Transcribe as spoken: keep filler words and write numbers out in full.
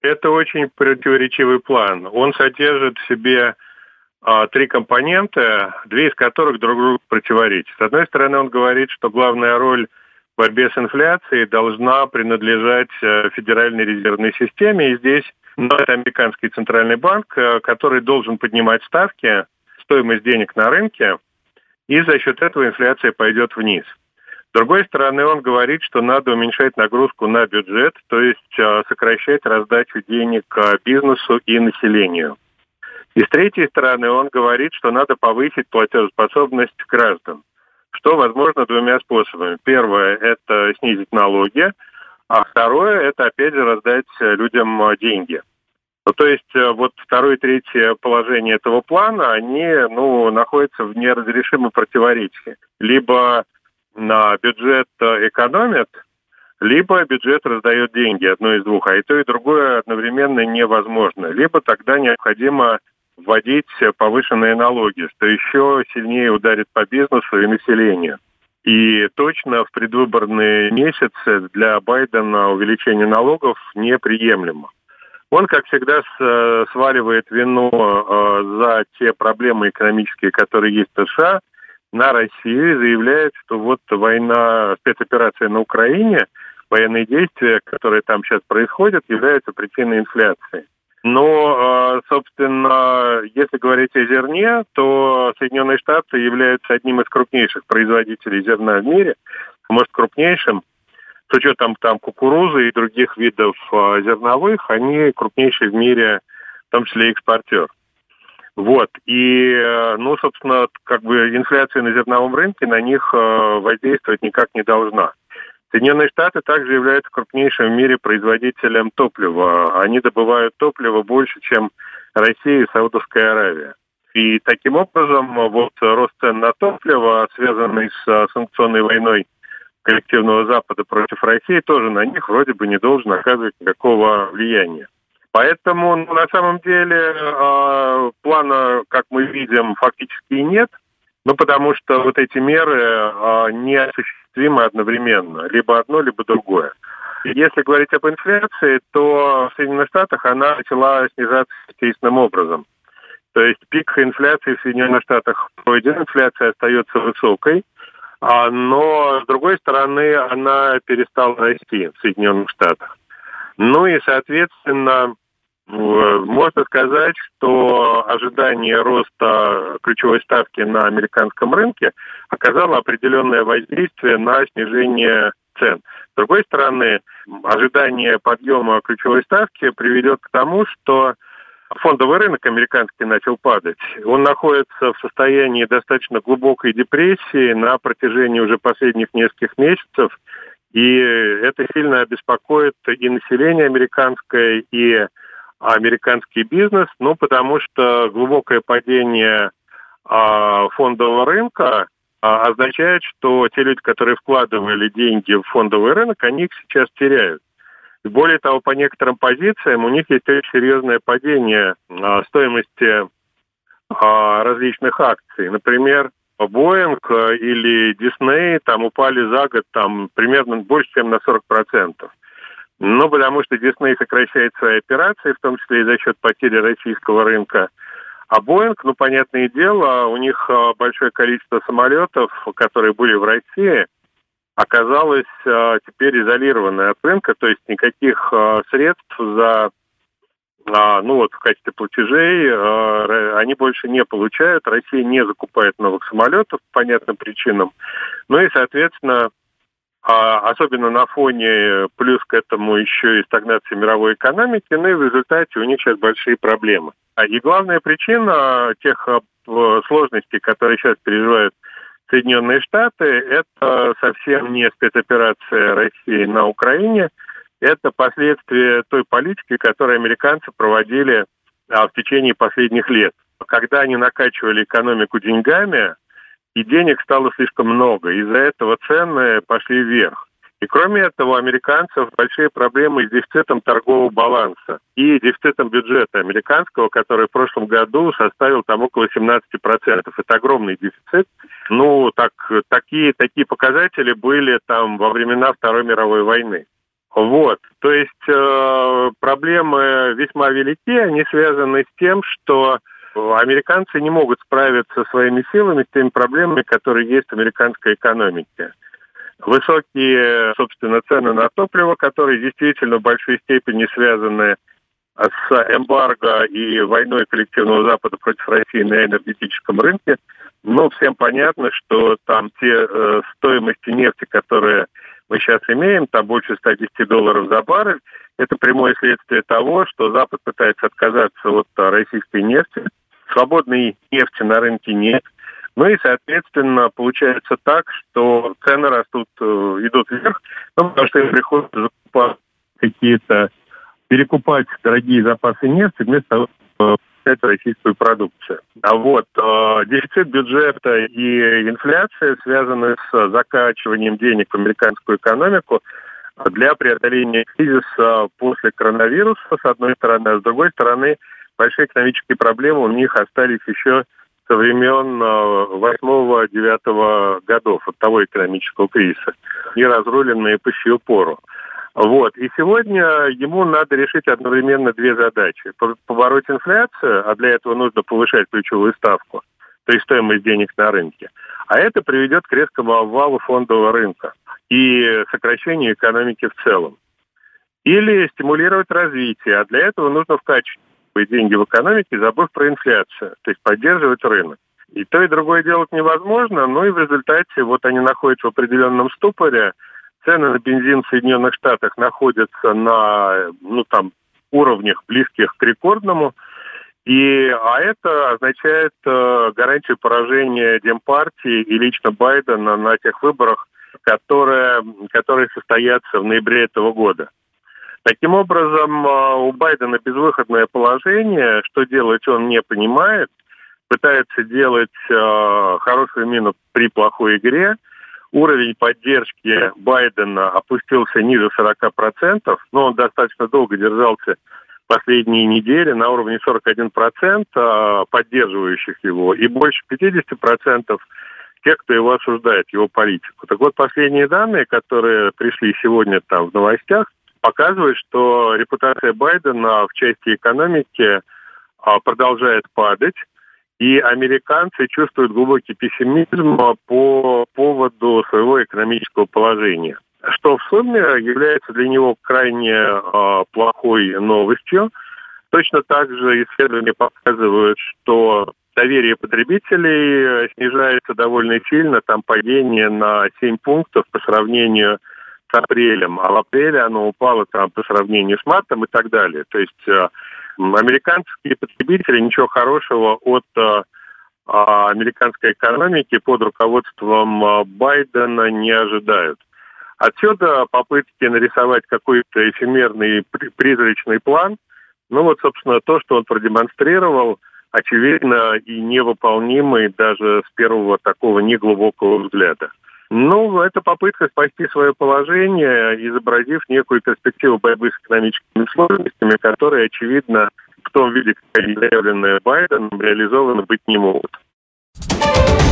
Это очень противоречивый план. Он содержит в себе а, три компонента, две из которых друг другу противоречат. С одной стороны, он говорит, что главная роль в борьбе с инфляцией должна принадлежать а, Федеральной резервной системе. И здесь ну, это американский центральный банк, а, который должен поднимать ставки, стоимость денег на рынке, и за счет этого инфляция пойдет вниз. С другой стороны, он говорит, что надо уменьшать нагрузку на бюджет, то есть а, сокращать раздачу денег а, бизнесу и населению. И с третьей стороны, он говорит, что надо повысить платежеспособность граждан, что возможно двумя способами. Первое – это снизить налоги, а второе – это, опять же, раздать людям а, деньги. Ну, то есть вот второе и третье положение этого плана, они ну, находятся в неразрешимом противоречии. Либо на бюджет экономят, либо бюджет раздает деньги, одно из двух, а и то, и другое одновременно невозможно. Либо тогда необходимо вводить повышенные налоги, что еще сильнее ударит по бизнесу и населению. И точно в предвыборные месяцы для Байдена увеличение налогов неприемлемо. Он, как всегда, сваливает вину за те проблемы экономические, которые есть в США, на Россию, и заявляет, что вот война, спецоперация на Украине, военные действия, которые там сейчас происходят, являются причиной инфляции. Но, собственно, если говорить о зерне, то Соединенные Штаты являются одним из крупнейших производителей зерна в мире, может, крупнейшим. С учетом там кукурузы и других видов зерновых, они крупнейшие в мире, в том числе экспортер. Вот. И, ну, собственно, как бы инфляция на зерновом рынке на них воздействовать никак не должна. Соединенные Штаты также являются крупнейшим в мире производителем топлива. Они добывают топливо больше, чем Россия и Саудовская Аравия. И таким образом, вот рост цен на топливо, связанный с санкционной войной коллективного Запада против России, тоже на них вроде бы не должен оказывать никакого влияния. Поэтому, ну, на самом деле, э, плана, как мы видим, фактически и нет, ну, потому что вот эти меры э, неосуществимы одновременно, либо одно, либо другое. Если говорить об инфляции, то в Соединенных Штатах она начала снижаться естественным образом. То есть пик инфляции в Соединенных Штатах пройден, инфляция остается высокой, а, но, с другой стороны, она перестала расти в Соединенных Штатах. Ну и, соответственно, можно сказать, что ожидание роста ключевой ставки на американском рынке оказало определенное воздействие на снижение цен. С другой стороны, ожидание подъема ключевой ставки приведет к тому, что фондовый рынок американский начал падать. Он находится в состоянии достаточно глубокой депрессии на протяжении уже последних нескольких месяцев, и это сильно обеспокоит и население американское, и американский бизнес, ну, потому что глубокое падение а, фондового рынка а, означает, что те люди, которые вкладывали деньги в фондовый рынок, они их сейчас теряют. И более того, по некоторым позициям у них есть очень серьезное падение а, стоимости а, различных акций. Например, Boeing или Disney там упали за год там, примерно больше, чем на сорок процентов. Ну, потому что Disney сокращает свои операции, в том числе и за счет потери российского рынка. А Boeing, ну, понятное дело, у них большое количество самолетов, которые были в России, оказалось теперь изолированное от рынка, то есть никаких средств за, ну, вот в качестве платежей они больше не получают. Россия не закупает новых самолетов по понятным причинам. Ну и, соответственно, А особенно на фоне, плюс к этому еще и стагнации мировой экономики, ну и в результате у них сейчас большие проблемы. И главная причина тех сложностей, которые сейчас переживают Соединенные Штаты, это совсем не спецоперация России на Украине, это последствия той политики, которую американцы проводили в течение последних лет. Когда они накачивали экономику деньгами, и денег стало слишком много. Из-за этого цены пошли вверх. И кроме этого, у американцев большие проблемы с дефицитом торгового баланса и дефицитом бюджета американского, который в прошлом году составил там около семнадцать процентов. Это огромный дефицит. Ну, так, такие, такие показатели были там во времена Второй мировой войны. Вот, то есть э, проблемы весьма велики, они связаны с тем, что американцы не могут справиться своими силами с теми проблемами, которые есть в американской экономике. Высокие, собственно, цены на топливо, которые действительно в большой степени связаны с эмбарго и войной коллективного Запада против России на энергетическом рынке. Ну, всем понятно, что там те э, стоимости нефти, которые мы сейчас имеем, там больше ста десяти долларов за баррель, это прямое следствие того, что Запад пытается отказаться от российской нефти. Свободной нефти на рынке нет. Ну и, соответственно, получается так, что цены растут, идут вверх, ну, потому что им приходится закупать какие-то, перекупать дорогие запасы нефти вместо того, чтобы покупать российскую продукцию. А вот э, дефицит бюджета и инфляция связаны с закачиванием денег в американскую экономику для преодоления кризиса после коронавируса, с одной стороны, а с другой стороны, большие экономические проблемы у них остались еще со времен восьмого-девятого годов, от того экономического кризиса, не разруленные по сию пору. Вот. И сегодня ему надо решить одновременно две задачи. Побороть инфляцию, а для этого нужно повышать ключевую ставку, то есть стоимость денег на рынке. А это приведет к резкому обвалу фондового рынка и сокращению экономики в целом. Или стимулировать развитие, а для этого нужно вкачивать деньги в экономике, забыв про инфляцию, то есть поддерживать рынок. И то, и другое делать невозможно, но и в результате вот они находятся в определенном ступоре. Цены на бензин в Соединенных Штатах находятся на ну, там, уровнях, близких к рекордному. И, а это означает э, гарантию поражения Демпартии и лично Байдена на тех выборах, которые, которые состоятся в ноябре этого года. Таким образом, у Байдена безвыходное положение, что делать он не понимает, пытается делать э, хорошую мину при плохой игре. Уровень поддержки Байдена опустился ниже сорока процентов, но он достаточно долго держался последние недели на уровне сорок один процент э, поддерживающих его и больше пятьдесят процентов тех, кто его осуждает, его политику. Так вот, последние данные, которые пришли сегодня там в новостях, показывает, что репутация Байдена в части экономики а, продолжает падать, и американцы чувствуют глубокий пессимизм по поводу своего экономического положения, что в сумме является для него крайне а, плохой новостью. Точно так же исследования показывают, что доверие потребителей снижается довольно сильно, там падение на семь пунктов по сравнению с апрелем, а в апреле оно упало там по сравнению с мартом и так далее. То есть э, американские потребители ничего хорошего от э, американской экономики под руководством э, Байдена не ожидают. Отсюда попытки нарисовать какой-то эфемерный призрачный план. Ну вот, собственно, то, что он продемонстрировал, очевидно и невыполнимый даже с первого такого неглубокого взгляда. Ну, это попытка спасти свое положение, изобразив некую перспективу борьбы с экономическими сложностями, которые, очевидно, в том виде, как они заявлены Байденом, реализованы быть не могут.